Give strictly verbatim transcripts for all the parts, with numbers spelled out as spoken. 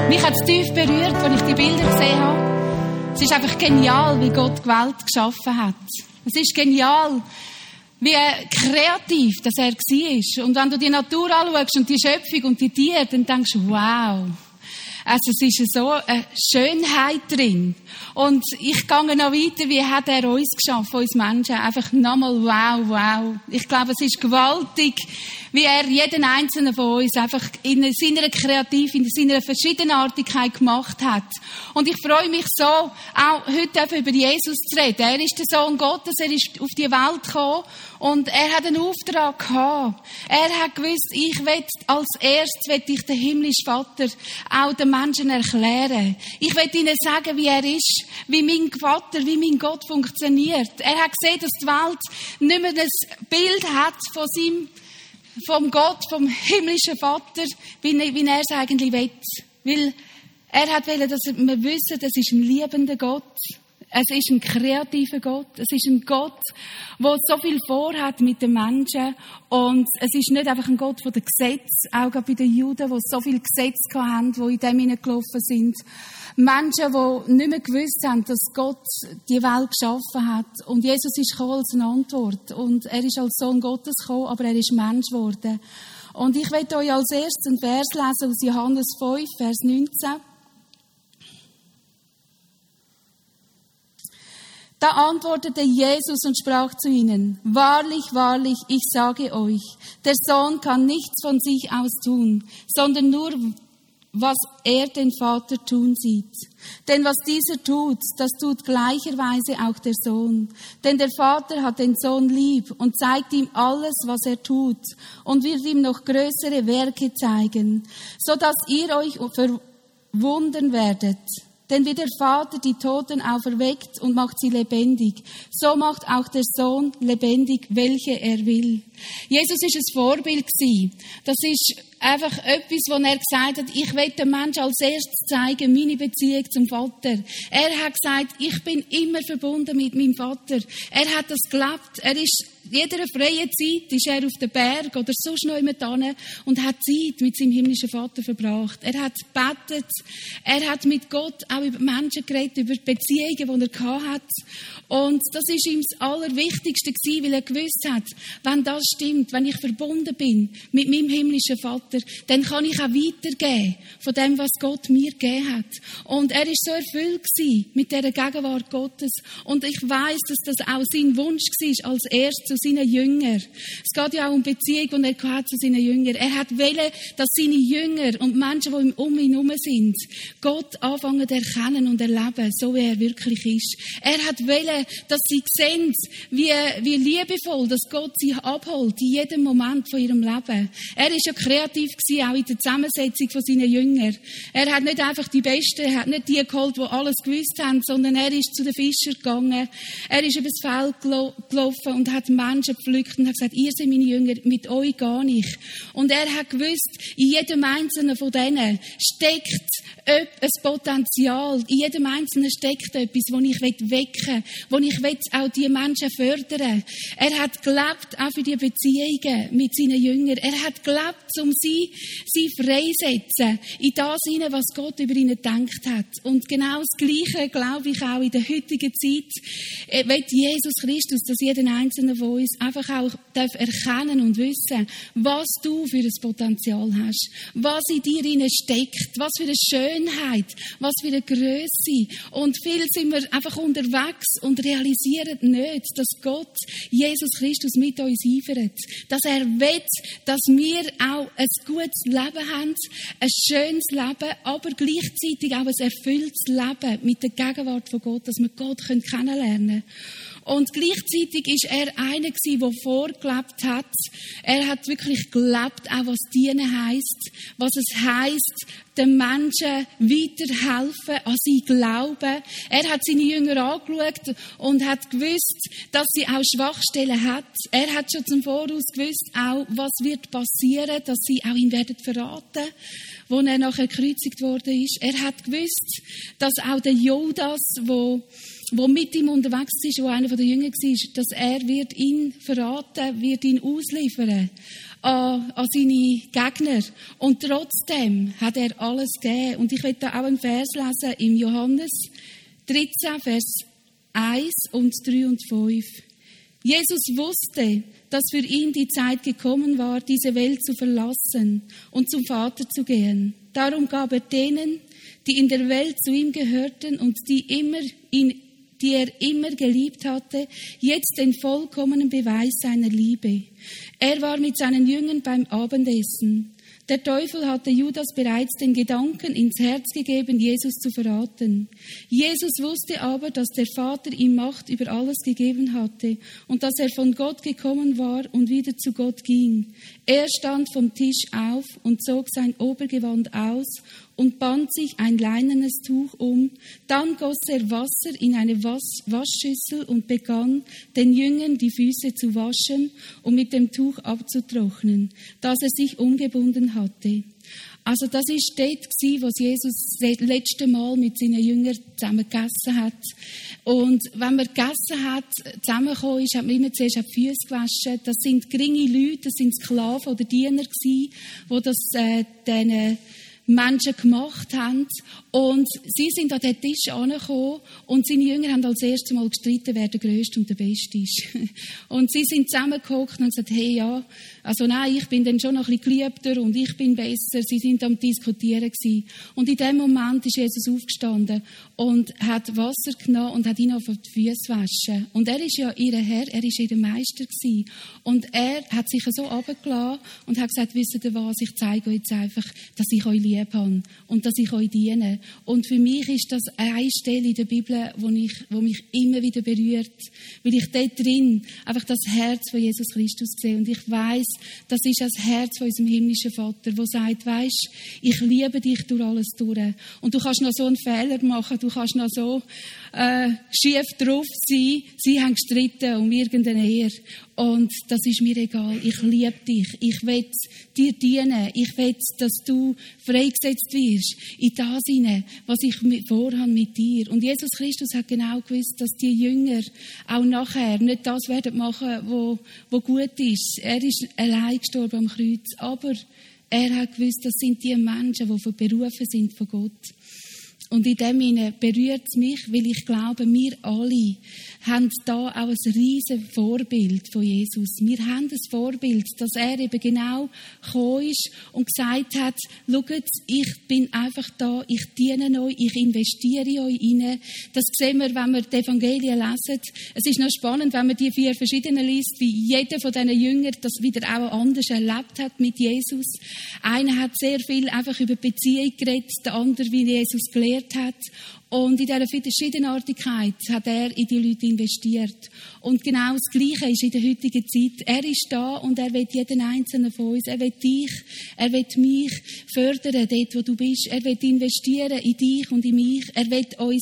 Mich hat es tief berührt, als ich die Bilder gesehen habe. Es ist einfach genial, wie Gott die Welt geschaffen hat. Es ist genial, wie kreativ das er war. Und wenn du die Natur anschaust und die Schöpfung und die Tiere, dann denkst du, wow. Also es ist so eine Schönheit drin. Und ich gehe noch weiter, wie hat er uns geschaffen, uns Menschen. Einfach nochmal wow, wow. Ich glaube, es ist gewaltig, wie er jeden einzelnen von uns einfach in seiner Kreativ, in seiner Verschiedenartigkeit gemacht hat. Und ich freue mich so, auch heute über Jesus zu reden. Er ist der Sohn Gottes, er ist auf die Welt gekommen und er hat einen Auftrag gehabt. Er hat gewusst, ich will als erstes will ich den himmlischen Vater auch den Menschen erklären. Ich will ihnen sagen, wie er ist, wie mein Vater, wie mein Gott funktioniert. Er hat gesehen, dass die Welt nicht mehr ein Bild hat von seinem vom Gott, vom himmlischen Vater, wie, wie er es eigentlich will. Weil er hat wollen, dass wir wissen, es ist ein liebender Gott. Es ist ein kreativer Gott. Es ist ein Gott, der so viel vorhat mit den Menschen. Und es ist nicht einfach ein Gott von den Gesetzen, auch bei den Juden, die so viele Gesetze hatten, die in dem hineingelaufen sind. Menschen, die nicht mehr gewusst haben, dass Gott die Welt geschaffen hat. Und Jesus ist gekommen als eine Antwort. Und er ist als Sohn Gottes gekommen, aber er ist Mensch geworden. Und ich möchte euch als erstes einen Vers lesen aus Johannes fünf, Vers neunzehn. Da antwortete Jesus und sprach zu ihnen, wahrlich, wahrlich, ich sage euch, der Sohn kann nichts von sich aus tun, sondern nur, was er den Vater tun sieht. Denn was dieser tut, das tut gleicherweise auch der Sohn. Denn der Vater hat den Sohn lieb und zeigt ihm alles, was er tut und wird ihm noch größere Werke zeigen, so dass ihr euch verwundern werdet. Denn wie der Vater die Toten auferweckt und macht sie lebendig, so macht auch der Sohn lebendig, welche er will. Jesus war ein Vorbild. Das ist einfach etwas, wo er gesagt hat, ich will dem Menschen als erstes zeigen, meine Beziehung zum Vater. Er hat gesagt, ich bin immer verbunden mit meinem Vater. Er hat das gelebt. Er ist jeder freien Zeit ist er auf den Berg oder sonst noch jemand hin und hat Zeit mit seinem himmlischen Vater verbracht. Er hat gebetet, er hat mit Gott auch über Menschen geredet, über die Beziehungen, die er hatte. Und das ist ihm das Allerwichtigste gewesen, weil er gewusst hat, wenn das stimmt, wenn ich verbunden bin mit meinem himmlischen Vater, dann kann ich auch weitergeben von dem, was Gott mir gegeben hat. Und er ist so erfüllt gewesen mit dieser Gegenwart Gottes. Und ich weiss, dass das auch sein Wunsch war, als erstes zu seinen Jüngern. Es geht ja auch um die Beziehung, die er hatte zu seinen Jüngern. Er hat wollen, dass seine Jünger und Menschen, die um ihn herum sind, Gott anfangen zu erkennen und erleben, so wie er wirklich ist. Er hat wollen, dass sie sehen, wie, wie liebevoll, dass Gott sie abholt in jedem Moment von ihrem Leben. Er war ja kreativ gewesen, auch in der Zusammensetzung von seinen Jüngern. Er hat nicht einfach die Besten, er hat nicht die geholt, die alles gewusst haben, sondern er ist zu den Fischern gegangen. Er ist übers Feld gelaufen und hat Menschen gepflückt und hat gesagt, ihr seid meine Jünger, mit euch gar nicht. Und er hat gewusst, in jedem einzelnen von denen steckt ein Potenzial. In jedem einzelnen steckt etwas, das ich wecken will, wo ich auch die Menschen fördern. Er hat gelebt auch für die Beziehungen mit seinen Jüngern. Er hat gelebt, um sie, sie freisetzen in das hinein, was Gott über ihnen gedacht hat. Und genau das Gleiche, glaube ich, auch in der heutigen Zeit, will Jesus Christus, dass jeder Einzelne von uns einfach auch darf erkennen und wissen, was du für ein Potenzial hast, was in dir hinein steckt, was für eine Schönheit, was für eine Grösse. Und viel sind wir einfach unterwegs und realisieren nicht, dass Gott, Jesus Christus, mit uns eifert. Dass er will, dass wir auch ein gutes Leben haben, ein schönes Leben, aber gleichzeitig auch ein erfülltes Leben mit der Gegenwart von Gott, dass wir Gott kennenlernen können. Und gleichzeitig ist er einer gewesen, der vorgelebt hat. Er hat wirklich gelebt, auch was dienen heisst, was es heisst, den Menschen weiterhelfen, an sie glauben. Er hat seine Jünger angeschaut und hat gewusst, dass sie auch Schwachstellen hat. Er hat schon zum Voraus gewusst, auch was wird passieren, dass sie auch ihn werden verraten, wo er nachher gekreuzigt worden ist. Er hat gewusst, dass auch der Judas, wo wo mit ihm unterwegs ist, wo einer der Jünger war, dass er wird ihn verraten, wird ihn ausliefern an, an seine Gegner. Und trotzdem hat er alles gegeben. Und ich will da auch einen Vers lesen im Johannes dreizehn, Vers eins und drei und fünf. Jesus wusste, dass für ihn die Zeit gekommen war, diese Welt zu verlassen und zum Vater zu gehen. Darum gab er denen, die in der Welt zu ihm gehörten und die, immer ihn, die er immer geliebt hatte, jetzt den vollkommenen Beweis seiner Liebe. Er war mit seinen Jüngern beim Abendessen. Der Teufel hatte Judas bereits den Gedanken ins Herz gegeben, Jesus zu verraten. Jesus wusste aber, dass der Vater ihm Macht über alles gegeben hatte und dass er von Gott gekommen war und wieder zu Gott ging. Er stand vom Tisch auf und zog sein Obergewand aus und band sich ein leinenes Tuch um. Dann goss er Wasser in eine Was- Waschschüssel und begann, den Jüngern die Füße zu waschen und mit dem Tuch abzutrocknen, das er sich umgebunden hatte. Also das war dort, wo Jesus das letzte Mal mit seinen Jüngern zusammen gegessen hat. Und wenn man gegessen hat, zusammengekommen ist, hat man immer zuerst die Füße gewaschen. Das sind geringe Leute, das sind Sklaven oder Diener gewesen, die das äh, denen Menschen gemacht haben. Und sie sind an den Tisch angekommen und seine Jünger haben als erstes Mal gestritten, wer der Größte und der Beste ist. Und sie sind zusammengehockt und gesagt, hey, ja, also nein, ich bin dann schon noch ein bisschen geliebter und ich bin besser. Sie sind am Diskutieren gewesen. Und in dem Moment ist Jesus aufgestanden und hat Wasser genommen und hat ihn auf die Füße waschen. Und er ist ja ihr Herr, er ist ihr Meister gewesen. Und er hat sich so runtergelassen und hat gesagt, wisst ihr was, ich zeige euch jetzt einfach, dass ich euch lieb habe und dass ich euch diene. Und für mich ist das eine Stelle in der Bibel, wo, ich, wo mich immer wieder berührt, weil ich dort drin einfach das Herz von Jesus Christus sehe. Und ich weiss, das ist das Herz von unserem himmlischen Vater, der sagt, weisst, ich liebe dich durch alles durch. Und du kannst noch so einen Fehler machen, du kannst noch so äh, schief drauf sein. Sie haben gestritten um irgendeine Ehe. Und das ist mir egal. Ich liebe dich. Ich will dir dienen. Ich will, dass du freigesetzt wirst in das hinein, was ich vorhabe mit dir. Und Jesus Christus hat genau gewusst, dass die Jünger auch nachher nicht das werden machen, wo, wo gut ist. Er ist allein gestorben am Kreuz. Aber er hat gewusst, das sind die Menschen, die berufen sind von Gott. Und in dem Sinne berührt es mich, weil ich glaube, wir alle haben da auch ein riesen Vorbild von Jesus. Wir haben ein Vorbild, dass er eben genau gekommen ist und gesagt hat, schaut, ich bin einfach da, ich diene euch, ich investiere in euch rein. Das sehen wir, wenn wir die Evangelien lesen. Es ist noch spannend, wenn man die vier verschiedenen liest, wie jeder von diesen Jüngern das wieder auch anders erlebt hat mit Jesus. Einer hat sehr viel einfach über Beziehung geredet, der andere, wie Jesus gelehrt hat. Und in dieser Verschiedenartigkeit hat er in die Leute investiert. Und genau das Gleiche ist in der heutigen Zeit. Er ist da und er will jeden Einzelnen von uns. Er will dich, er will mich fördern, dort wo du bist. Er will investieren in dich und in mich. Er will uns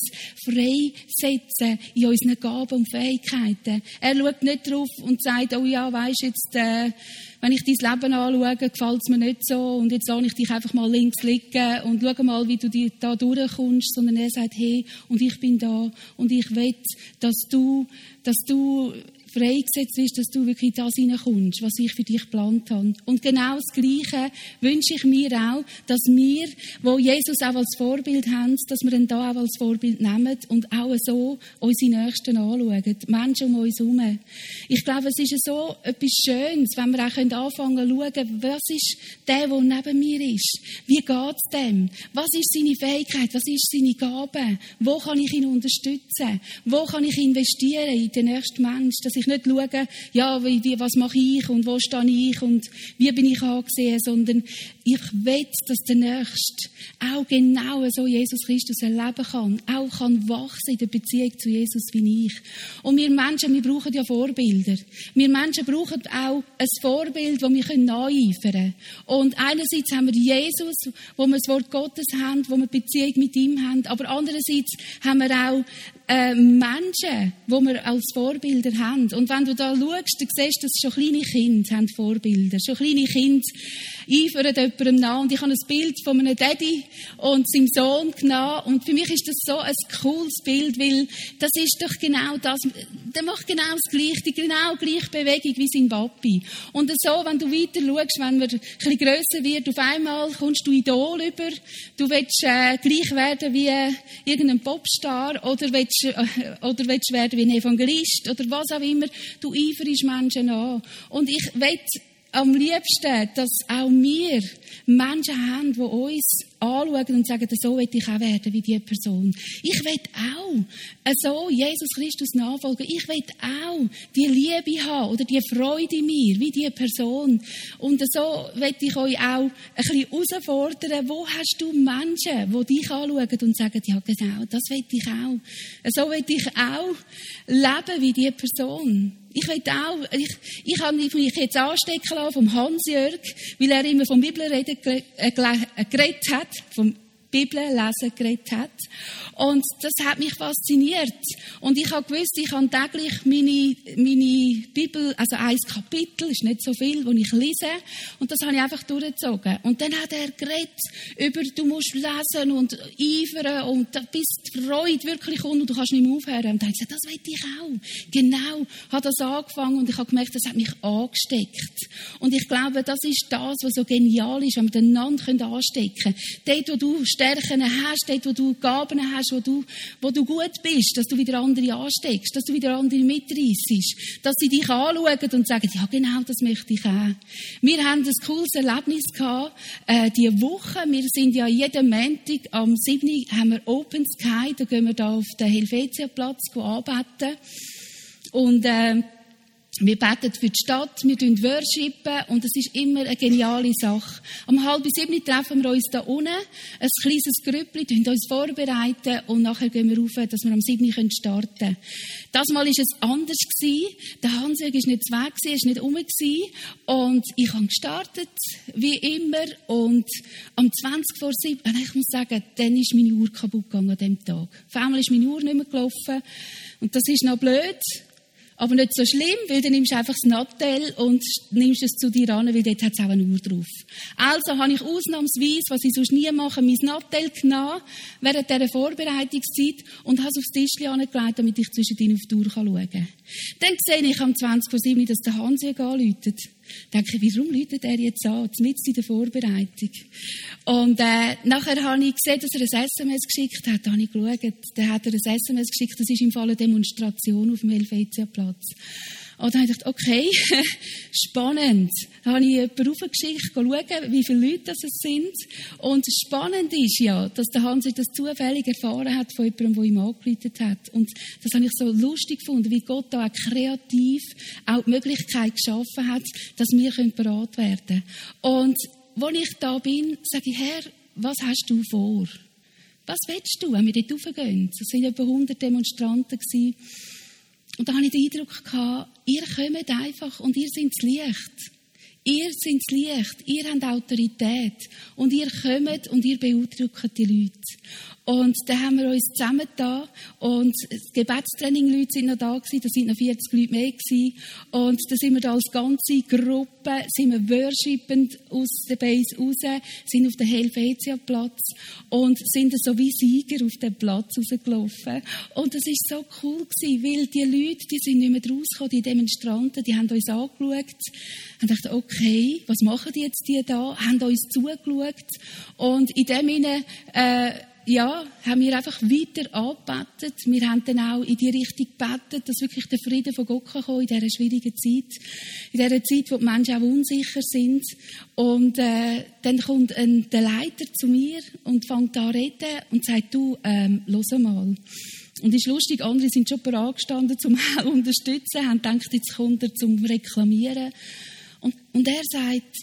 freisetzen in unseren Gaben und Fähigkeiten. Er schaut nicht drauf und sagt, oh ja, weisst jetzt, äh, wenn ich dein Leben anschaue, gefällt es mir nicht so und jetzt lasse ich dich einfach mal links liegen und schau mal, wie du da durchkommst, sondern er sagt, hey, und ich bin da und ich will, dass du, dass du freigesetzt ist, dass du wirklich in das hineinkommst, was ich für dich geplant habe. Und genau das Gleiche wünsche ich mir auch, dass wir, wo Jesus auch als Vorbild haben, dass wir ihn da auch als Vorbild nehmen und auch so unsere Nächsten anschauen, die Menschen um uns herum. Ich glaube, es ist so etwas Schönes, wenn wir auch anfangen zu schauen, was ist der, der neben mir ist? Wie geht es dem? Was ist seine Fähigkeit? Was ist seine Gabe? Wo kann ich ihn unterstützen? Wo kann ich investieren in den nächsten Menschen, dass ich nicht schaue, ja, wie, wie, was mache ich und wo stehe ich und wie bin ich angesehen, sondern ich will, dass der Nächste auch genau so Jesus Christus erleben kann, auch kann wachsen in der Beziehung zu Jesus wie ich. Und wir Menschen, wir brauchen ja Vorbilder. Wir Menschen brauchen auch ein Vorbild, das wir nacheifern können. Und einerseits haben wir Jesus, wo wir das Wort Gottes haben, wo wir Beziehung mit ihm haben, aber andererseits haben wir auch äh, Menschen, die wir als Vorbilder haben. Und wenn du da schaust, dann siehst du, dass schon kleine Kinder haben Vorbilder. Schon kleine Kinder eifern jemandem nach. Und ich habe ein Bild von einem Daddy und seinem Sohn genommen. Und für mich ist das so ein cooles Bild, weil das ist doch genau das. Der macht genau das Gleiche, die genau gleiche Bewegung wie sein Papi. Und so, wenn du weiter schaust, wenn man ein bisschen grösser wird, auf einmal kommst du Idol über. Du willst äh, gleich werden wie äh, irgendein Popstar oder willst, äh, oder willst werden wie ein Evangelist oder was auch immer. Du eiferst Menschen an. Und ich will am liebsten, dass auch wir Menschen haben, die uns anschauen und sagen, so will ich auch werden wie diese Person. Ich will auch so Jesus Christus nachfolgen. Ich will auch die Liebe haben oder die Freude in mir, wie diese Person. Und so will ich euch auch ein bisschen herausfordern, wo hast du Menschen, die dich anschauen und sagen, ja genau, das will ich auch. So will ich auch leben wie diese Person. Ich will auch, ich, ich habe mich jetzt anstecken lassen vom Hans-Jörg, weil er immer vom Bibelreden geredet hat, vom Bibellesen geredet hat. Und das hat mich fasziniert. Und ich habe gewusst, ich habe täglich meine, meine Bibel, also ein Kapitel, ist nicht so viel, das ich lese. Und das habe ich einfach durchgezogen. Und dann hat er geredet über, du musst lesen und eifern und bis die Freude wirklich kommt und du kannst nicht mehr aufhören. Und dann habe ich gesagt, das will ich auch. Genau, hat das angefangen und ich habe gemerkt, das hat mich angesteckt. Und ich glaube, das ist das, was so genial ist, wenn wir einander anstecken können. Dort, wo du Stärken hast, dort, wo du Gaben hast, wo du, wo du gut bist, dass du wieder andere ansteckst, dass du wieder andere mitreissest, dass sie dich anschauen und sagen, ja genau, das möchte ich auch. Wir haben ein cooles Erlebnis gehabt, äh, diese Woche. Wir sind ja jeden Montag am siebten haben wir Open Sky, da gehen wir da auf den Helvetia-Platz anbeten. Und, äh, wir beten für die Stadt, wir worshipen und es ist immer eine geniale Sache. Um halb sieben treffen wir uns da unten, ein kleines Grüppli, uns vorbereiten und nachher gehen wir rauf, dass wir am siebten starten können. Das Mal war es anders. Der Hans-Jörg war nicht weg, er war nicht rum. Und ich habe gestartet, wie immer. Und am zwanzig vor sieben, ich muss sagen, dann ist meine Uhr kaputt gegangen an diesem Tag. Auf einmal ist meine Uhr nicht mehr gelaufen. Und das ist noch blöd. Aber nicht so schlimm, weil dann nimmst du einfach das Nattel und nimmst es zu dir an, weil dort hat es auch eine Uhr drauf. Also habe ich ausnahmsweise, was ich sonst nie mache, mein Nattel genommen während dieser Vorbereitungszeit und habe es aufs Tischchen angelegt, damit ich zwischendrin auf die Uhr schauen kann. Dann sehe ich am zwanzig vor sieben, dass der Hans-Jörg anläutet. Denke ich, warum läutet er jetzt an, mitten in der Vorbereitung? Und äh, nachher habe ich gesehen, dass er ein S M S geschickt hat. Da habe ich geschaut, dann hat er ein S M S geschickt, das ist im Fall eine Demonstration auf dem Helvetia-Platz. Und dann habe ich gedacht, okay, spannend. Dann habe ich jemanden raufgeschickt, schauen, wie viele Leute das sind. Und spannend ist ja, dass der Hans das zufällig erfahren hat von jemandem, der ihm angerufen hat. Und das habe ich so lustig gefunden, wie Gott da auch kreativ auch die Möglichkeit geschaffen hat, dass wir bereit werden können. Und als ich da bin, sage ich, Herr, was hast du vor? Was willst du, wenn wir dort raufgehen? Es waren etwa hundert Demonstranten. Und da hatte ich den Eindruck gehabt, ihr kommt einfach und ihr seid das Licht. Ihr seid das Licht, ihr habt Autorität und ihr kommt und ihr beeindruckt die Leute. Und dann haben wir uns zusammengetan und das Gebetstraining-Leute sind noch da gewesen, da sind noch vierzig Leute mehr gewesen. Und da sind wir da als ganze Gruppe, sind wir worshipend aus der Base raus, sind auf den Helvetia-Platz und sind so wie Sieger auf den Platz rausgelaufen. Und das ist so cool gewesen, weil die Leute, die sind nicht mehr rausgekommen, die Demonstranten, die haben uns angeschaut, haben gedacht, okay, was machen die jetzt die da? Haben uns zugeschaut und in dem Sinne, äh, ja, haben wir einfach weiter angebetet. Wir haben dann auch in die Richtung gebetet, dass wirklich der Frieden von Gott kommt in dieser schwierigen Zeit. In dieser Zeit, wo die Menschen auch unsicher sind. Und äh, dann kommt ein, der Leiter zu mir und fängt an zu reden und sagt, du, ähm, hör mal. Und es ist lustig, andere sind schon bereit gestanden, um zu unterstützen, haben gedacht, jetzt kommt er zum Reklamieren. Und, und er sagt,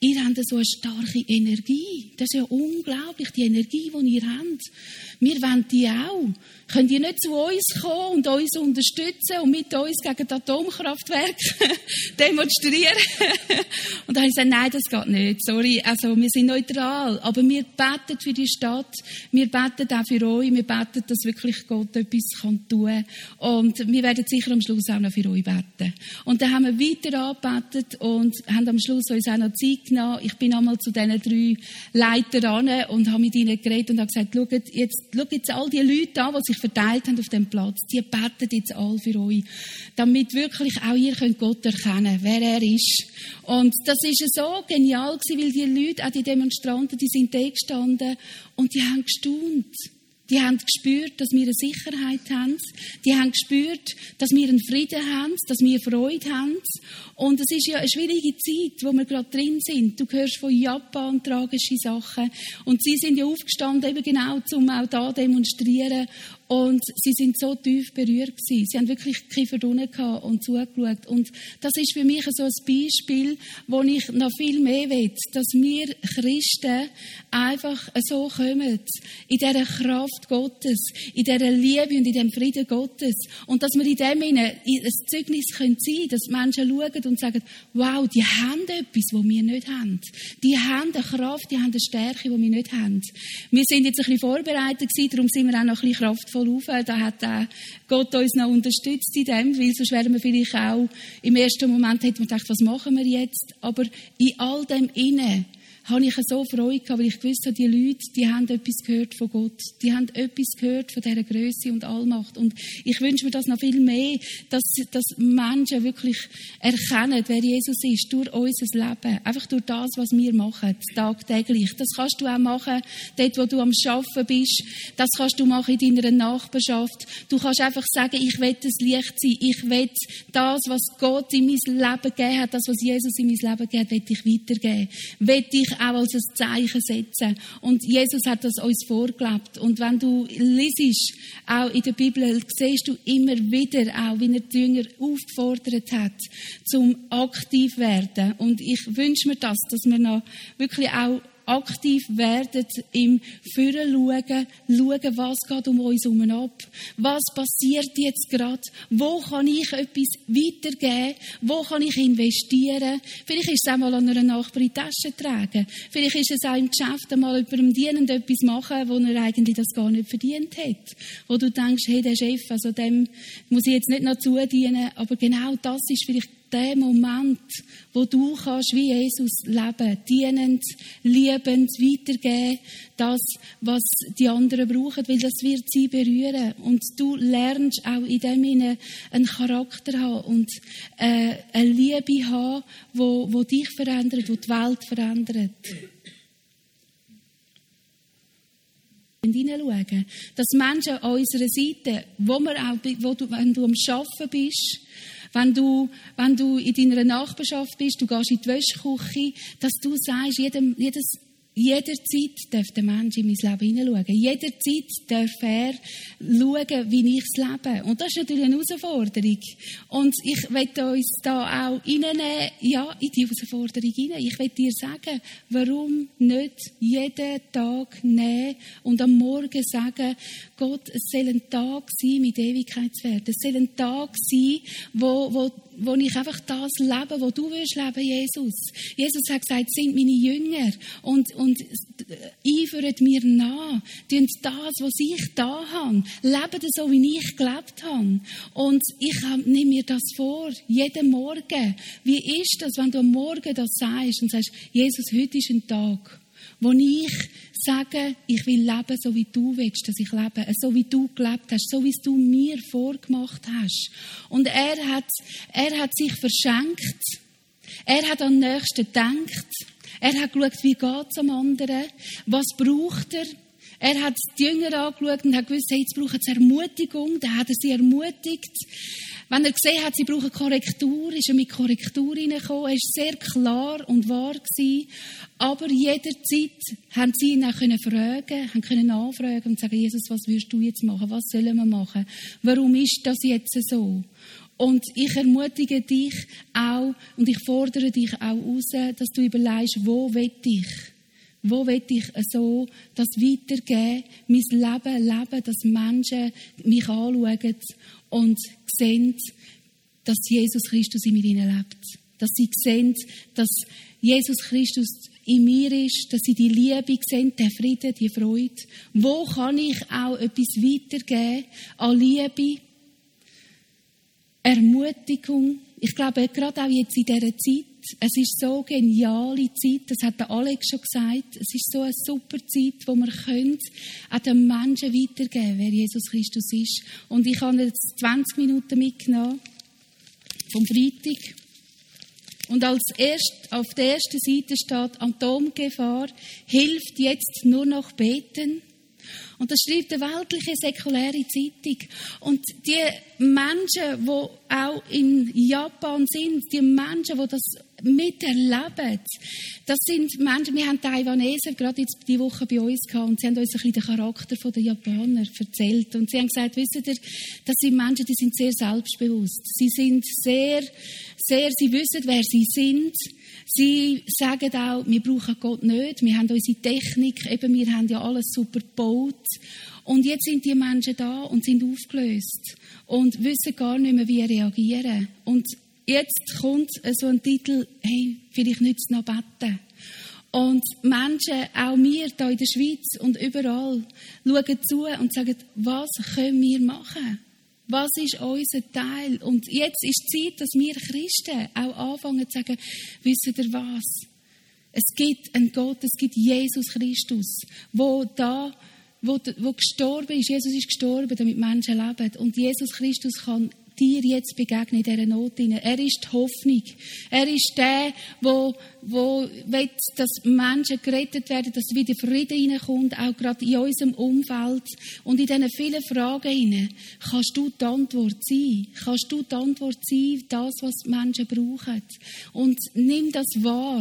ihr habt so eine starke Energie. Das ist ja unglaublich, die Energie, die ihr habt. Wir wollen die auch. Könnt ihr nicht zu uns kommen und uns unterstützen und mit uns gegen das Atomkraftwerk demonstrieren? Und dann habe ich gesagt, nein, das geht nicht. Sorry, also wir sind neutral. Aber wir beten für die Stadt. Wir beten auch für euch. Wir beten, dass wirklich Gott etwas kann tun kann. Und wir werden sicher am Schluss auch noch für euch beten. Und dann haben wir weiter angebetet und haben am Schluss uns auch noch Zeit genommen. Ich bin einmal zu diesen drei Leitern hin und habe mit ihnen geredet und habe gesagt, schaut jetzt, schaut jetzt all die Leute an, die sich verteilt haben auf dem Platz. Die beten jetzt alle für euch. Damit wirklich auch ihr könnt Gott erkennen, wer er ist. Und das ist so genial gewesen, weil die Leute, auch die Demonstranten, die sind da gestanden und die haben gestaunt. Die haben gespürt, dass wir eine Sicherheit haben. Die haben gespürt, dass wir einen Frieden haben, dass wir Freude haben. Und es ist ja eine schwierige Zeit, wo wir gerade drin sind. Du hörst von Japan tragische Sachen. Und sie sind ja aufgestanden, eben genau, um auch da demonstrieren. Und sie sind so tief berührt gewesen. Sie haben wirklich die Kiefer unten gehabt und zugeschaut. Und das ist für mich so ein Beispiel, wo ich noch viel mehr will, dass wir Christen einfach so kommen, in dieser Kraft Gottes, in dieser Liebe und in dem Frieden Gottes. Und dass wir in dem ein Zeugnis sein können, dass Menschen schauen und sagen, wow, die haben etwas, was wir nicht haben. Die haben eine Kraft, die haben eine Stärke, die wir nicht haben. Wir sind jetzt ein bisschen vorbereitet gewesen, darum sind wir auch noch ein bisschen kraftvoll auf. Da hat auch Gott uns noch unterstützt in dem, weil sonst wären wir vielleicht auch, im ersten Moment hätten wir gedacht, was machen wir jetzt? Aber in all dem Innen habe ich so Freude gehabt, weil ich gewusst habe, die Leute, die haben etwas gehört von Gott. Die haben etwas gehört von dieser Grösse und Allmacht. Und ich wünsche mir das noch viel mehr, dass, dass Menschen wirklich erkennen, wer Jesus ist, durch unser Leben. Einfach durch das, was wir machen, tagtäglich. Das kannst du auch machen, dort, wo du am Arbeiten bist. Das kannst du machen in deiner Nachbarschaft. Du kannst einfach sagen, ich will das Licht sein. Ich will das, was Gott in mein Leben gegeben hat, das, was Jesus in mein Leben gegeben hat, will ich weitergeben. Will ich auch als ein Zeichen setzen. Und Jesus hat das uns vorgelebt. Und wenn du liest, auch in der Bibel, siehst du immer wieder auch, wie er die Jünger aufgefordert hat, zum aktiv werden. Und ich wünsche mir das, dass wir noch wirklich auch aktiv werden im Führen schauen, schauen, was geht um uns herum ab. Was passiert jetzt gerade? Wo kann ich etwas weitergeben? Wo kann ich investieren? Vielleicht ist es auch mal an einer Nachbarin in die Tasche tragen. Vielleicht ist es auch im Geschäft einmal jemandem dienend etwas machen, wo er eigentlich das gar nicht verdient hat. Wo du denkst, hey, der Chef, also dem muss ich jetzt nicht noch zudienen. Aber genau das ist vielleicht der Moment, wo du kannst wie Jesus leben, dienend, liebend, weitergeben, das, was die anderen brauchen, weil das wird sie berühren. Und du lernst auch in dem Sinne einen Charakter haben und äh, eine Liebe haben, wo, wo dich verändert, wo die Welt verändert. Hineinschauen, dass Menschen an unserer Seite, wo, wir auch, wo du, wenn du am Arbeiten bist, Wenn du, wenn du in deiner Nachbarschaft bist, du gehst in die Wäschküche, dass du sagst, jedem, jedes, jederzeit darf der Mensch in mein Leben hineinschauen. Jederzeit darf er schauen, wie ich es lebe. Und das ist natürlich eine Herausforderung. Und ich möchte uns da auch reinnehmen, ja, in die Herausforderung hinein. Ich möchte dir sagen, warum nicht jeden Tag nehmen und am Morgen sagen, Gott, es soll ein Tag sein, mit Ewigkeit zu werden. Es soll ein Tag sein, wo, wo, wo ich einfach das lebe, wo du willst leben, Jesus. Jesus hat gesagt, sind meine Jünger und, und eifern mir nach. Tun das, was ich da habe. Leben so, wie ich gelebt habe. Und ich nehme mir das vor, jeden Morgen. Wie ist das, wenn du am Morgen das sagst und sagst, Jesus, heute ist ein Tag, wo ich sage, ich will leben, so wie du willst, dass ich lebe, so wie du gelebt hast, so wie es du mir vorgemacht hast. Und er hat, er hat sich verschenkt. Er hat an den Nächsten gedacht. Er hat geschaut, wie geht es am anderen, was braucht er. Er hat die Jünger angeschaut und hat gewusst, hey, jetzt brauchen sie Ermutigung. Dann hat er sie ermutigt. Wenn er gesehen hat, sie brauchen Korrektur, ist er mit Korrektur reingekommen. Er war sehr klar und wahr gewesen. Aber jederzeit haben sie ihn auch fragen, haben können nachfragen und sagen, Jesus, was würdest du jetzt machen? Was sollen wir machen? Warum ist das jetzt so? Und ich ermutige dich auch und ich fordere dich auch raus, dass du überlegst, wo will ich? Wo will ich so das weitergeben, mein Leben leben, dass Menschen mich anschauen und sehen, dass Jesus Christus in mir lebt. Dass sie sehen, dass Jesus Christus in mir ist, dass sie die Liebe sehen, den Frieden, die Freude. Wo kann ich auch etwas weitergeben an Liebe, Ermutigung? Ich glaube, gerade auch jetzt in dieser Zeit, es ist so eine geniale Zeit, das hat der Alex schon gesagt, es ist so eine super Zeit, wo wir können auch den Menschen weitergeben, wer Jesus Christus ist. Und ich habe jetzt zwanzig Minuten mitgenommen vom Freitag. Und als erst, auf der ersten Seite steht, Atomgefahr hilft jetzt nur noch beten. Und das schreibt eine weltliche, säkuläre Zeitung. Und die Menschen, die auch in Japan sind, die Menschen, die das miterleben, das sind Menschen, wir haben Taiwanesen gerade jetzt die Woche bei uns gehabt und sie haben uns ein bisschen den Charakter der Japaner erzählt. Und sie haben gesagt, wisst ihr, das sind Menschen, die sind sehr selbstbewusst. Sie sind sehr, sehr, sie wissen, wer sie sind. Sie sagen auch, wir brauchen Gott nicht, wir haben unsere Technik, eben, wir haben ja alles super gebaut. Und jetzt sind die Menschen da und sind aufgelöst und wissen gar nicht mehr, wie reagieren. Und jetzt kommt so ein Titel, hey, vielleicht nützt es noch beten. Und Menschen, auch wir hier in der Schweiz und überall, schauen zu und sagen, was können wir machen? Was ist unser Teil? Und jetzt ist die Zeit, dass wir Christen auch anfangen zu sagen, wisst ihr was? Es gibt einen Gott, es gibt Jesus Christus, wo da, wo, wo gestorben ist. Jesus ist gestorben, damit Menschen leben. Und Jesus Christus kann dir jetzt begegnen in dieser Not. Er ist die Hoffnung. Er ist der, wo, wo will, dass Menschen gerettet werden, dass wieder Frieden reinkommt, auch gerade in unserem Umfeld. Und in diesen vielen Fragen hinein kannst du die Antwort sein. Kannst du die Antwort sein, das, was die Menschen brauchen. Und nimm das wahr.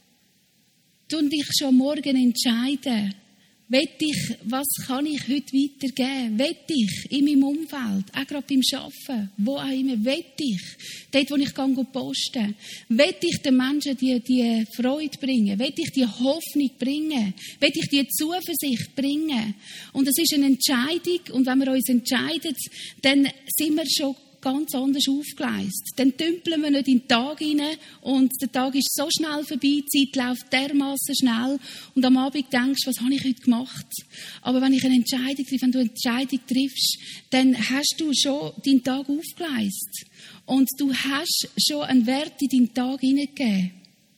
Tu dich schon morgen entscheiden. Wett ich, was kann ich heute weitergeben? Wett ich in meinem Umfeld, auch gerade beim Arbeiten, wo auch immer, wett ich, dort, wo ich posten kann, wett ich den Menschen die, die Freude bringen, wett ich die Hoffnung bringen, wett ich die Zuversicht bringen. Und es ist eine Entscheidung, und wenn wir uns entscheiden, dann sind wir schon ganz anders aufgeleistet. Dann tümpeln wir nicht in den Tag hinein und der Tag ist so schnell vorbei, die Zeit läuft dermassen schnell und am Abend denkst, was habe ich heute gemacht? Aber wenn ich eine Entscheidung treffe, wenn du eine Entscheidung triffst, dann hast du schon deinen Tag aufgeleistet und du hast schon einen Wert in deinen Tag hineingegeben.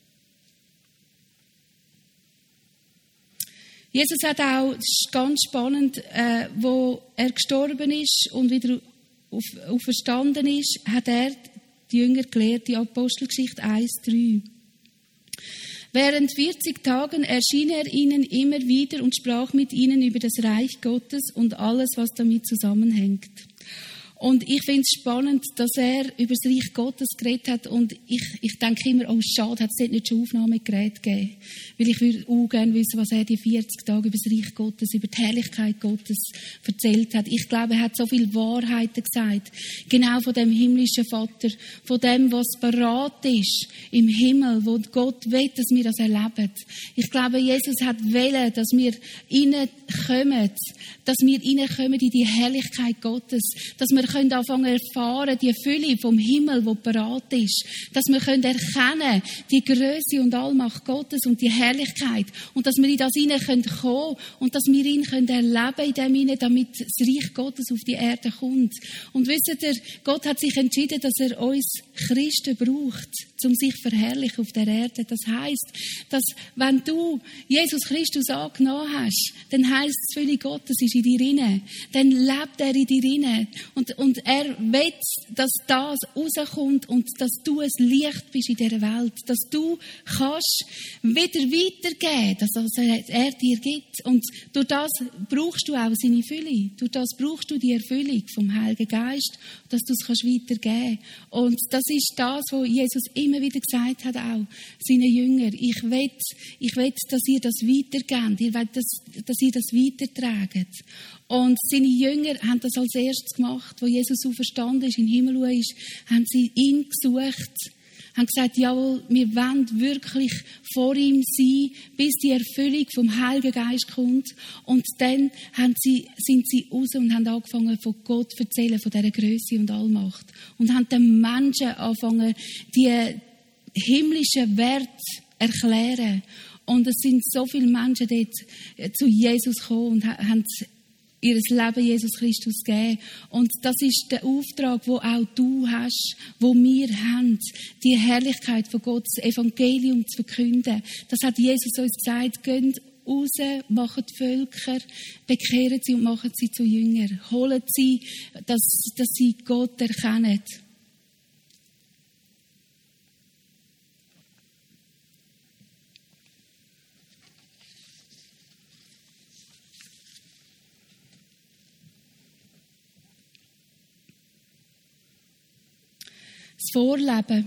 Jesus hat auch, das ist ganz spannend, äh, wo er gestorben ist und wieder auferstanden ist, hat er die Jünger gelehrt, die Apostelgeschichte eins drei. Während vierzig Tagen erschien er ihnen immer wieder und sprach mit ihnen über das Reich Gottes und alles, was damit zusammenhängt. Und ich finde es spannend, dass er über das Reich Gottes geredet hat. Und ich, ich denke immer, oh schade, hat es dort nicht schon Aufnahmegeräte gegeben. Weil ich würde auch gerne wissen, was er die vierzig Tage über das Reich Gottes, über die Herrlichkeit Gottes erzählt hat. Ich glaube, er hat so viele Wahrheiten gesagt. Genau von dem himmlischen Vater, von dem, was bereit ist im Himmel, wo Gott will, dass wir das erleben. Ich glaube, Jesus hat wollen, dass wir reinkommen, dass wir reinkommen in die Herrlichkeit Gottes, dass wir können anfangen erfahren, die Fülle vom Himmel, die bereit ist. Dass wir können erkennen, die Größe und Allmacht Gottes und die Herrlichkeit. Und dass wir in das hinein kommen können und dass wir ihn können erleben in dem hinein, damit das Reich Gottes auf die Erde kommt. Und wisst ihr, Gott hat sich entschieden, dass er uns Christen braucht, um sich zu verherrlichen auf der Erde. Das heisst, dass wenn du Jesus Christus angenommen hast, dann heisst es, die Fülle Gottes ist in dir rein. Dann lebt er in dir rein. Und Und er will, dass das rauskommt und dass du ein Licht bist in dieser Welt. Dass du kannst wieder weitergeben, dass er dir gibt. Und durch das brauchst du auch seine Fülle. Durch das brauchst du die Erfüllung vom Heiligen Geist, dass du es kannst weitergeben. Und das ist das, was Jesus immer wieder gesagt hat, auch seinen Jüngern. Ich will, ich will, dass ihr das weitergebt. Ich will, dass, dass ihr das weitertragt. Und seine Jünger haben das als erstes gemacht, wo Jesus auferstanden ist, in den Himmel ist, haben sie ihn gesucht, haben gesagt, jawohl, wir wollen wirklich vor ihm sein, bis die Erfüllung vom Heiligen Geist kommt. Und dann haben sie, sind sie raus und haben angefangen, von Gott zu erzählen, von dieser Grösse und Allmacht. Und haben den Menschen angefangen, die himmlischen Werte erklären. Und es sind so viele Menschen dort zu Jesus gekommen und haben ihr Leben Jesus Christus gegeben. Und das ist der Auftrag, den auch du hast, wo wir haben, die Herrlichkeit von Gott, das Evangelium zu verkünden. Das hat Jesus uns gesagt, geht raus, macht die Völker, bekehren sie und machen sie zu Jüngern. Holen sie, dass, dass sie Gott erkennen. Das Vorleben.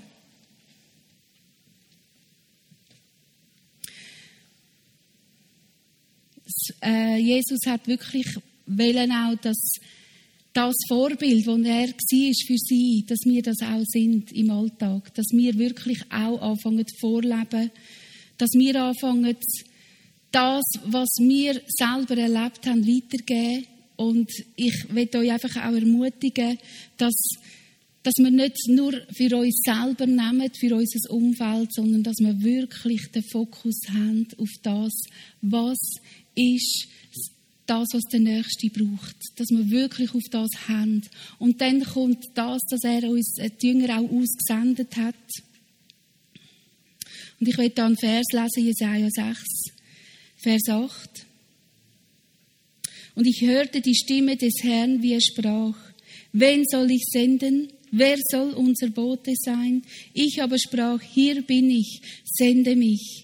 Das, äh, Jesus hat wirklich wollen auch, dass das Vorbild, das er war für sie, dass wir das auch sind im Alltag. Dass wir wirklich auch anfangen zu vorleben. Dass wir anfangen, das, was wir selber erlebt haben, weiterzugeben. Und ich möchte euch einfach auch ermutigen, dass dass wir nicht nur für uns selber nehmen, für unser Umfeld, sondern dass wir wirklich den Fokus haben auf das, was ist das, was der Nächste braucht. Dass wir wirklich auf das haben. Und dann kommt das, dass er uns die Jünger auch ausgesendet hat. Und ich möchte da einen Vers lesen, Jesaja sechs, Vers acht. Und ich hörte die Stimme des Herrn, wie er sprach: Wen soll ich senden? Wer soll unser Bote sein? Ich aber sprach, hier bin ich, sende mich.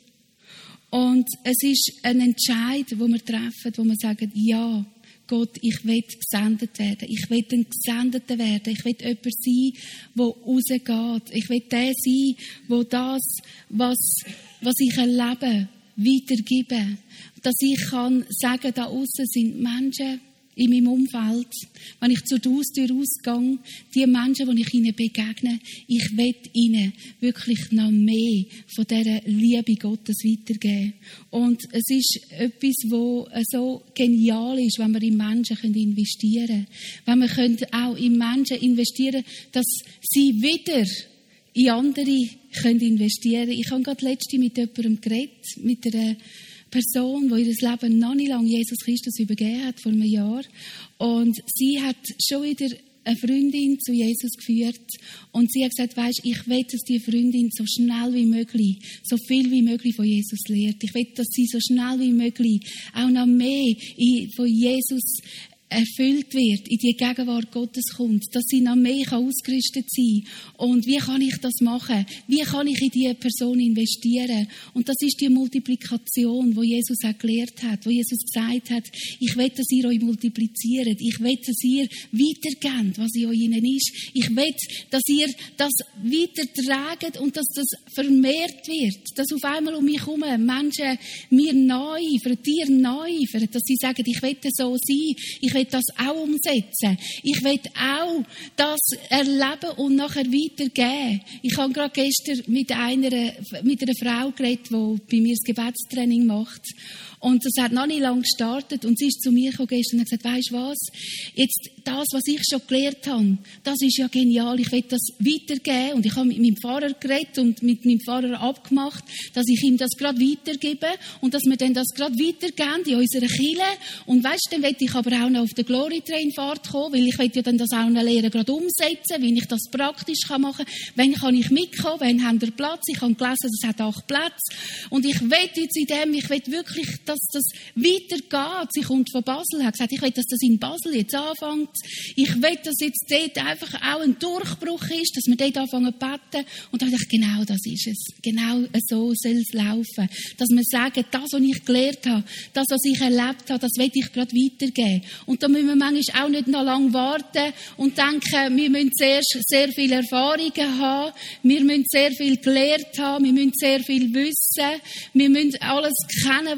Und es ist ein Entscheid, wo wir treffen, wo wir sagen, ja, Gott, ich will gesendet werden. Ich will ein Gesendeter werden. Ich will jemand sein, der rausgeht. Ich will der sein, der das, was, was ich erlebe, weitergebe. Dass ich kann sagen, da aussen sind Menschen, in meinem Umfeld, wenn ich zur Haustür rausgehe, die Menschen, die ich ihnen begegne, ich will ihnen wirklich noch mehr von dieser Liebe Gottes weitergeben. Und es ist etwas, das so genial ist, wenn wir in Menschen investieren können. Wenn wir auch in Menschen investieren können, dass sie wieder in andere investieren können. Ich habe gerade letztens mit jemandem geredet, mit einer Person, die ihr Leben noch nicht lange Jesus Christus übergeben hat, vor einem Jahr. Und sie hat schon wieder eine Freundin zu Jesus geführt. Und sie hat gesagt, weisst, ich will, dass die Freundin so schnell wie möglich, so viel wie möglich von Jesus lernt. Ich will, dass sie so schnell wie möglich auch noch mehr von Jesus erfüllt wird, in die Gegenwart Gottes kommt, dass sie noch mehr ausgerüstet sein kann. Und wie kann ich das machen? Wie kann ich in diese Person investieren? Und das ist die Multiplikation, die Jesus auch gelehrt hat, wo Jesus gesagt hat, ich will, dass ihr euch multipliziert. Ich will, dass ihr weitergebt, was in euch innen ist. Ich will, dass ihr das weitertragt und dass das vermehrt wird. Dass auf einmal um mich herum Menschen mir neu, für dir neu, dass sie sagen, ich will so sein. Ich will das auch umsetzen. Ich will auch das erleben und nachher weitergeben. Ich habe gerade gestern mit einer, mit einer Frau geredet, die bei mir das Gebetstraining macht. Und das hat noch nicht lange gestartet. Und sie ist zu mir gekommen gestern und hat gesagt, weisst du was? Jetzt das, was ich schon gelernt habe, das ist ja genial. Ich will das weitergeben. Und ich habe mit meinem Pfarrer geredet und mit meinem Pfarrer abgemacht, dass ich ihm das gerade weitergebe und dass wir dann das gerade weitergeben in unserer Kirche. Und weisst du, dann will ich aber auch noch auf der Glory Train Fahrt kommen, weil ich will ja dann das auch noch lernen, gerade umsetzen, wie ich das praktisch machen kann. Wann kann ich mitkommen? Wann haben wir Platz? Ich habe gelesen, es hat acht Plätze. Und ich will jetzt in dem, ich will wirklich, dass das weitergeht. Sie kommt von Basel, hat gesagt, ich will, dass das in Basel jetzt anfängt. Ich will, dass jetzt dort einfach auch ein Durchbruch ist, dass wir dort anfangen zu beten. Und da dachte ich, genau das ist es. Genau so soll es laufen. Dass wir sagen, das, was ich gelernt habe, das, was ich erlebt habe, das will ich gerade weitergeben. Und da müssen wir manchmal auch nicht noch lange warten und denken, wir müssen zuerst sehr viele Erfahrungen haben, wir müssen sehr viel gelernt haben, wir müssen sehr viel wissen, wir müssen alles kennen, was in der Bibel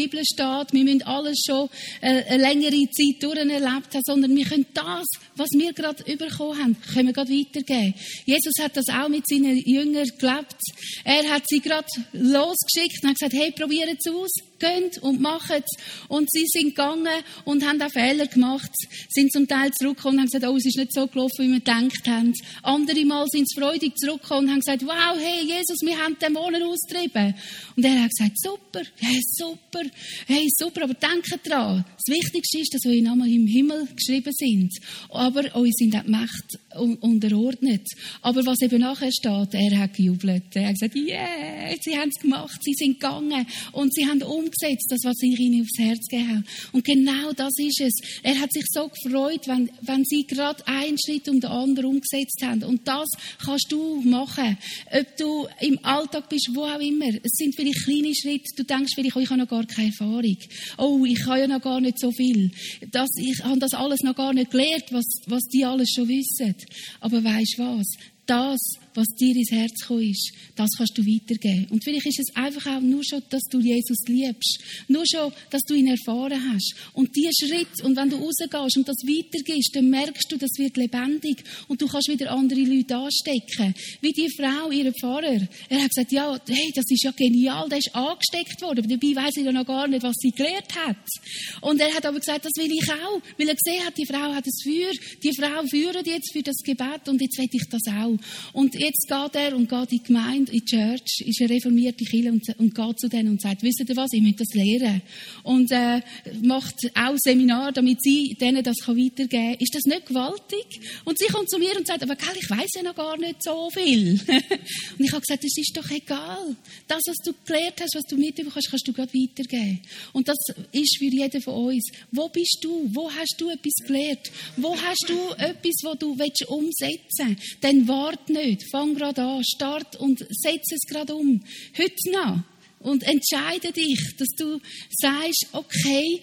Bibel steht, wir müssen alles schon eine längere Zeit durcherlebt haben, sondern wir können das, was wir gerade bekommen haben, können wir gerade weitergeben. Jesus hat das auch mit seinen Jüngern gelebt. Er hat sie gerade losgeschickt und hat gesagt, hey, probiert es aus, geht und macht es. Und sie sind gegangen und haben auch Fehler gemacht, sind zum Teil zurückgekommen und haben gesagt, oh, es ist nicht so gelaufen, wie wir gedacht haben. Andere Mal sind sie freudig zurückgekommen und haben gesagt, wow, hey, Jesus, wir haben Dämonen austrieben. Und er hat gesagt, super, hey, super, hey, super, aber denkt dran, das Wichtigste ist, dass eure Namen im Himmel geschrieben sind. Aber euch sind auch die Mächte unterordnet. Aber was eben nachher steht, er hat gejubelt. Er hat gesagt, yeah, sie haben es gemacht, sie sind gegangen und sie haben umgesetzt, das, was ich ihnen aufs Herz gegeben habe. Und genau das ist es. Er hat sich so gefreut, wenn, wenn sie gerade einen Schritt um den anderen umgesetzt haben. Und das kannst du machen. Ob du im Alltag bist, wo auch immer. Es sind vielleicht kleine Schritte. Du denkst vielleicht, oh, ich habe noch gar keine Erfahrung. Oh, ich habe ja noch gar nicht so viel. Das, ich habe das alles noch gar nicht gelernt, was, was die alles schon wissen. Aber weisst du was? Das, was dir ins Herz gekommen ist, das kannst du weitergeben. Und vielleicht ist es einfach auch nur schon, dass du Jesus liebst. Nur schon, dass du ihn erfahren hast. Und dieser Schritt, und wenn du rausgehst und das weitergibst, dann merkst du, das wird lebendig. Und du kannst wieder andere Leute anstecken. Wie die Frau, ihr Pfarrer. Er hat gesagt, ja, hey, das ist ja genial, der ist angesteckt worden. Aber dabei weiss er ja noch gar nicht, was sie gelernt hat. Und er hat aber gesagt, das will ich auch. Weil er gesehen hat, die Frau hat das Feuer. Die Frau führt jetzt für das Gebet und jetzt will ich das auch. Und jetzt geht er und geht in die Gemeinde, in die Church, ist eine reformierte Kirche und, und geht zu denen und sagt, wisst ihr was, ich möchte das lernen. Und äh, macht auch Seminar, damit sie denen das kann weitergeben kann. Ist das nicht gewaltig? Und sie kommt zu mir und sagt, aber gell, ich weiss ja noch gar nicht so viel. Und ich habe gesagt, das ist doch egal. Das, was du gelernt hast, was du mitbekommen hast, kannst du gerade weitergeben. Und das ist für jeden von uns. Wo bist du? Wo hast du etwas gelernt? Wo hast du etwas, was du willst umsetzen willst? Dann warte nicht. Fang gerade an. Start und setz es gerade um. Heute noch. Und entscheide dich, dass du sagst, okay,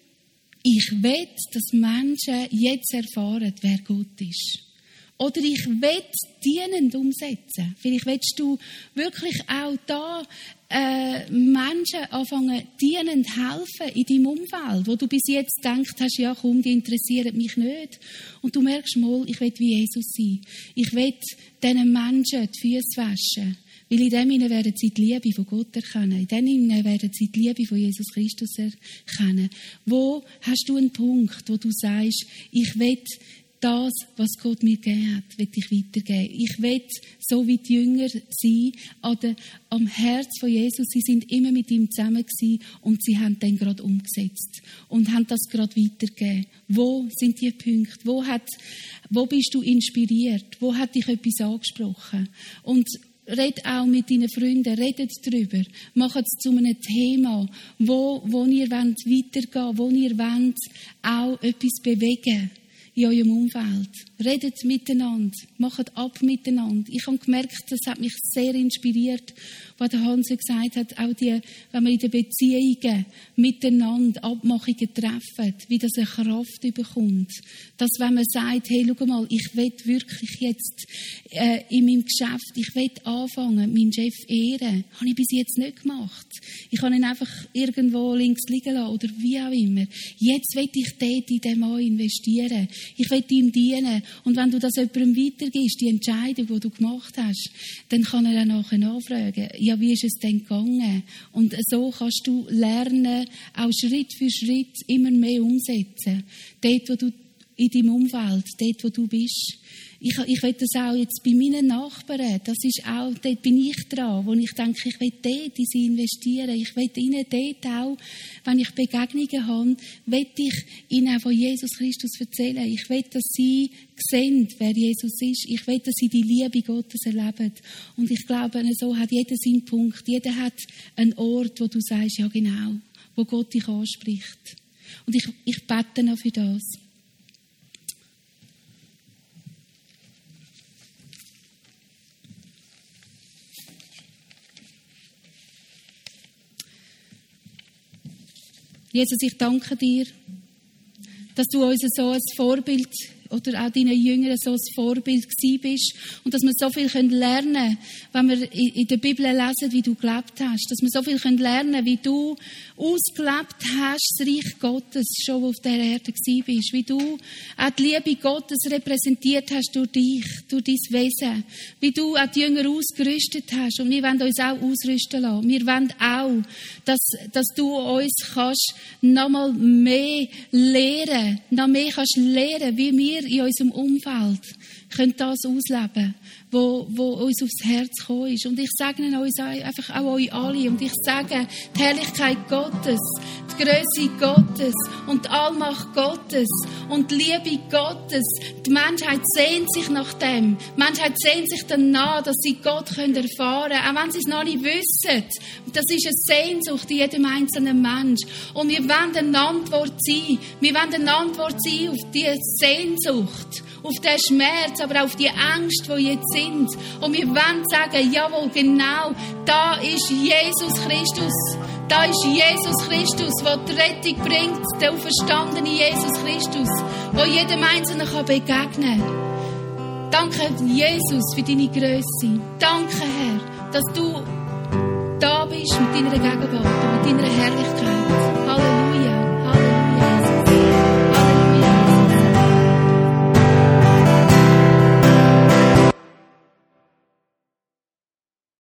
ich will, dass Menschen jetzt erfahren, wer Gott ist. Oder ich will dienend umsetzen. Vielleicht willst du wirklich auch da äh, Menschen anfangen, dienend helfen in deinem Umfeld, wo du bis jetzt gedacht hast, ja komm, die interessieren mich nicht. Und du merkst mal, ich will wie Jesus sein. Ich will diesen Menschen die Füße waschen. Weil in dem Sinne werden sie die Liebe von Gott erkennen. In dem Sinne werden sie die Liebe von Jesus Christus erkennen. Wo hast du einen Punkt, wo du sagst, ich will das, was Gott mir gegeben hat, will ich weitergeben. Ich will so wie die Jünger sein, an der, am Herz von Jesus. Sie sind immer mit ihm zusammen gewesen und sie haben dann gerade umgesetzt und haben das gerade weitergegeben. Wo sind die Punkte? Wo, hat, wo bist du inspiriert? Wo hat dich etwas angesprochen? Und red auch mit deinen Freunden, redet darüber. Macht es zu einem Thema, wo, wo ihr wollt weitergehen, wo ihr wollt auch etwas bewegen in eurem Umfeld. Redet miteinander, macht ab miteinander. Ich habe gemerkt, das hat mich sehr inspiriert, was der Hans gesagt hat, auch die, wenn wir in den Beziehungen miteinander Abmachungen treffen, wie das eine Kraft bekommt. Dass, wenn man sagt, hey, schau mal, ich will wirklich jetzt äh, in meinem Geschäft, ich will anfangen, meinen Chef ehren, habe ich bis jetzt nicht gemacht. Ich habe ihn einfach irgendwo links liegen lassen oder wie auch immer. Jetzt will ich dort in den Mann investieren. Ich will ihm dienen. Und wenn du das jemandem weitergibst, die Entscheidung, die du gemacht hast, dann kann er auch nachher nachfragen, ja, wie ist es denn gegangen? Und so kannst du lernen, auch Schritt für Schritt immer mehr umsetzen. Dort, wo du in deinem Umfeld, dort, wo du bist. Ich, ich will das auch jetzt bei meinen Nachbarn, das ist auch, dort bin ich dran, wo ich denke, ich will dort in sie investieren. Ich will ihnen dort auch, wenn ich Begegnungen habe, will ich ihnen auch von Jesus Christus erzählen. Ich will, dass sie sehen, wer Jesus ist. Ich will, dass sie die Liebe Gottes erleben. Und ich glaube, so hat jeder seinen Punkt. Jeder hat einen Ort, wo du sagst, ja genau, wo Gott dich anspricht. Und ich, ich bete noch für das. Jesus, ich danke dir, dass du uns so ein Vorbild oder auch deinen Jüngern so ein Vorbild gewesen bist und dass wir so viel lernen können, wenn wir in der Bibel lesen, wie du gelebt hast. Dass wir so viel lernen können, wie du ausgelebt hast, das Reich Gottes, schon auf der Erde gewesen bist. Wie du auch die Liebe Gottes repräsentiert hast durch dich, durch dein Wesen. Wie du auch die Jünger ausgerüstet hast. Und wir wollen uns auch ausrüsten lassen. Wir wollen auch, dass, dass du uns kannst noch mal mehr lehren, noch mehr kannst lehren, wie wir in unserem Umfeld können das ausleben, wo, wo uns aufs Herz gekommen ist. Und ich segne uns einfach auch euch alle. Und ich sage, die Herrlichkeit Gottes, die Größe Gottes und die Allmacht Gottes und die Liebe Gottes. Die Menschheit sehnt sich nach dem. Die Menschheit sehnt sich danach, dass sie Gott können erfahren können, auch wenn sie es noch nicht wissen. Das ist eine Sehnsucht in jedem einzelnen Mensch. Und wir wollen eine Antwort sein. Wir wollen eine Antwort sein auf diese Sehnsucht, auf den Schmerz, aber auch auf die Ängste, die jetzt sind. Und wir wollen sagen, jawohl, genau, da ist Jesus Christus. Da ist Jesus Christus, der die Rettung bringt, der auferstandene Jesus Christus, der jedem Einzelnen begegnen kann. Danke, Jesus, für deine Größe. Danke, Herr, dass du da bist mit deiner Gegenwart und mit